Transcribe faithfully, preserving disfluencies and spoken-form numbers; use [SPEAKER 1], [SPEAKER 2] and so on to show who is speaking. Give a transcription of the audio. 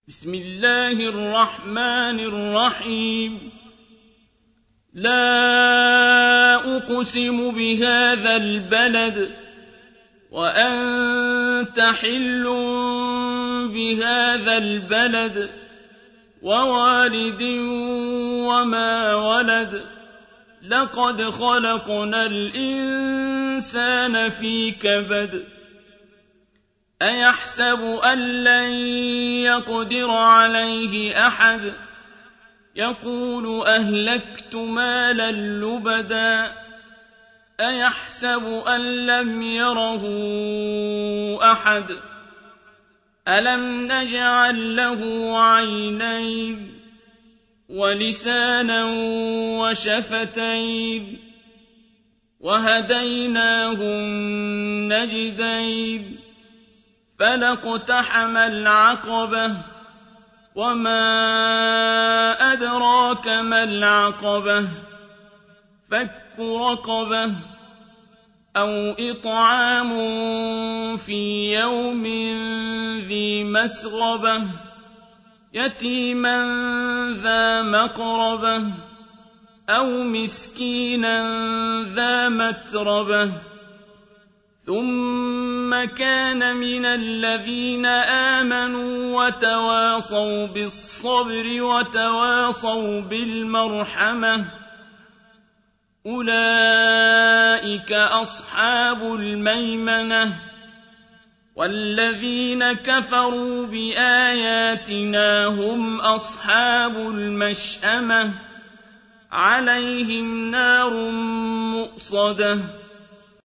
[SPEAKER 1] بسم الله الرحمن الرحيم لا أقسم بهذا البلد وأنت حل بهذا البلد ووالد وما ولد لقد خلقنا الإنسان في كبد أيحسب أن لن يقدر عليه أحد يقول أهلكت مالا لبدا أيحسب أن لم يره أحد ألم نجعل له عينين ولسانا وشفتين وهديناه النجدين فلاقتحم العقبة وما أدراك ما العقبة فك رقبة أو إطعام في يوم ذي مسغبة يتيما ذا مقربة أو مسكينا ذا متربة ثم كان من الذين آمنوا وتواصوا بالصبر وتواصوا بالمرحمة أولئك أصحاب الميمنة والذين كفروا بآياتنا هم أصحاب المشأمة عليهم نار مؤصدة